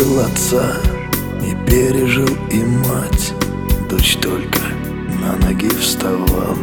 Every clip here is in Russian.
пережил отца, не пережил и мать. Дочь только на ноги вставала.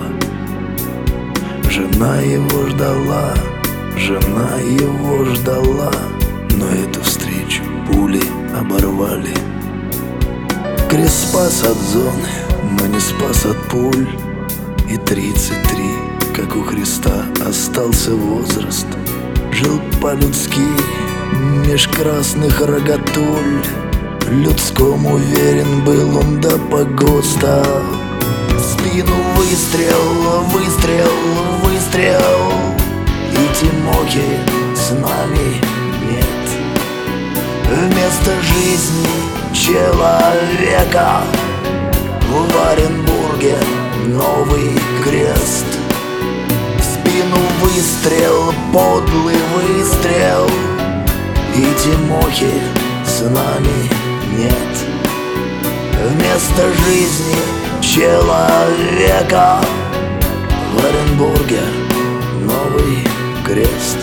Жена его ждала, жена его ждала, но эту встречу пули оборвали. Крест спас от зоны, но не спас от пуль. И 33, как у Христа, остался возраст. Жил по-людски меж красных рогатуль. Людскому верен был он до погоста. В спину выстрел, выстрел, выстрел, и Тимохи с нами нет. Вместо жизни человека в Оренбурге новый крест. В спину выстрел, подлый выстрел, и Тимохи с нами нет. Вместо жизни человека в Оренбурге новый крест.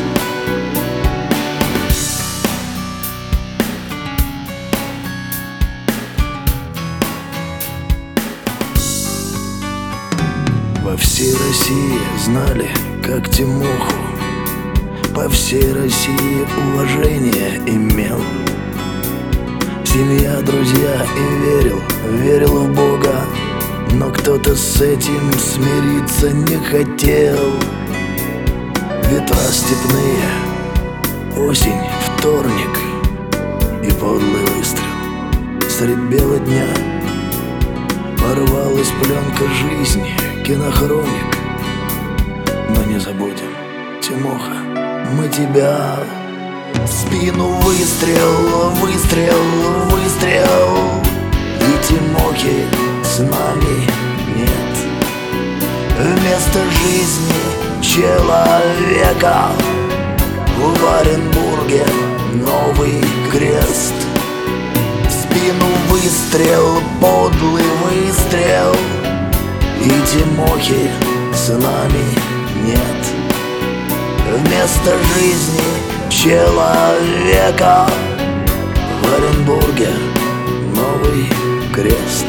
Во всей России знали, как Тимоху, по всей России уважение имел. Семья, друзья, и верил в Бога, но кто-то с этим смириться не хотел. Ветра степные, осень, вторник и подлый выстрел. Средь бела дня порвалась пленка жизни, кинохроник. Но не забудем, Тимоха, мы тебя. В спину выстрел, выстрел, выстрел, и Тимохи с нами нет. Вместо жизни человека в Оренбурге новый крест. В спину выстрел, подлый выстрел, и Тимохи с нами нет. Вместо жизни человека в Оренбурге новый крест.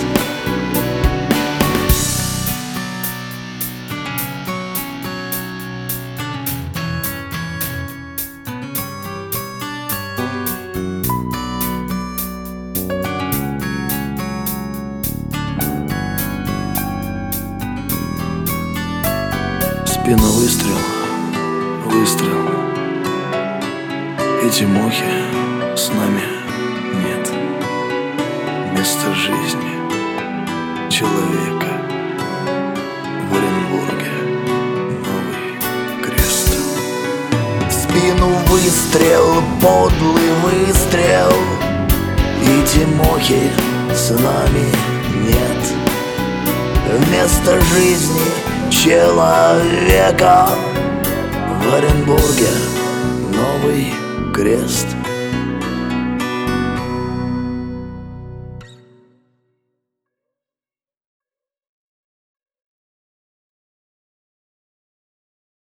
В спину выстрел, выстрел, и Тимохи с нами нет. Вместо жизни человека в Оренбурге новый крест. В спину выстрел, подлый выстрел, и Тимохи с нами нет. Вместо жизни человека в Оренбурге новый крест.